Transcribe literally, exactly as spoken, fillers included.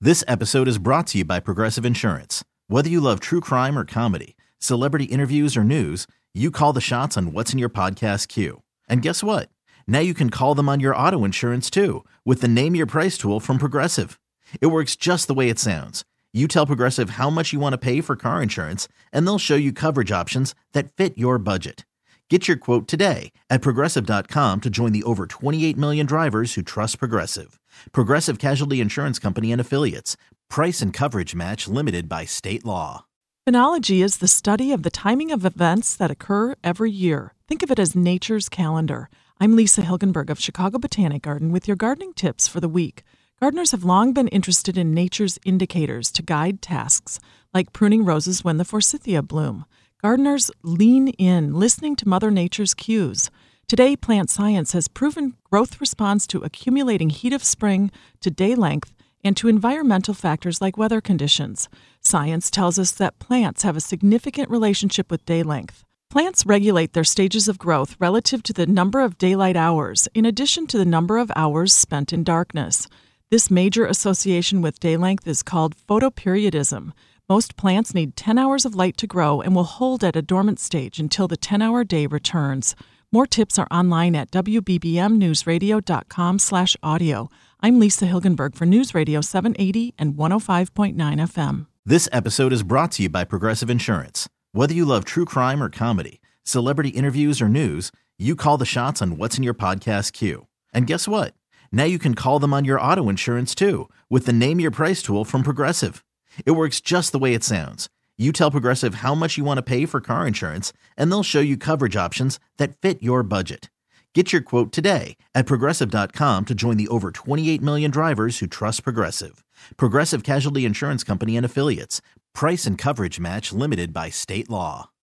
This episode is brought to you by Progressive Insurance. Whether you love true crime or comedy, celebrity interviews or news, you call the shots on what's in your podcast queue. And guess what? Now you can call them on your auto insurance too with the Name Your Price tool from Progressive. It works just the way it sounds. You tell Progressive how much you want to pay for car insurance, and they'll show you coverage options that fit your budget. Get your quote today at Progressive dot com to join the over twenty-eight million drivers who trust Progressive. Progressive Casualty Insurance Company and Affiliates. Price and coverage match limited by state law. Phenology is the study of the timing of events that occur every year. Think of it as nature's calendar. I'm Lisa Hilgenberg of Chicago Botanic Garden with your gardening tips for the week. Gardeners have long been interested in nature's indicators to guide tasks, like pruning roses when the forsythia bloom. Gardeners lean in, listening to Mother Nature's cues. Today, plant science has proven growth responds to accumulating heat of spring, to day length, and to environmental factors like weather conditions. Science tells us that plants have a significant relationship with day length. Plants regulate their stages of growth relative to the number of daylight hours, in addition to the number of hours spent in darkness. This major association with day length is called photoperiodism. Most plants need ten hours of light to grow and will hold at a dormant stage until the ten-hour day returns. More tips are online at w b b m news radio dot com slash audio. I'm Lisa Hilgenberg for News Radio seven eighty and one oh five point nine F M. This episode is brought to you by Progressive Insurance. Whether you love true crime or comedy, celebrity interviews or news, you call the shots on what's in your podcast queue. And guess what? Now you can call them on your auto insurance too with the Name Your Price tool from Progressive. It works just the way it sounds. You tell Progressive how much you want to pay for car insurance, and they'll show you coverage options that fit your budget. Get your quote today at Progressive dot com to join the over twenty-eight million drivers who trust Progressive. Progressive Casualty Insurance Company and Affiliates. Price and coverage match limited by state law.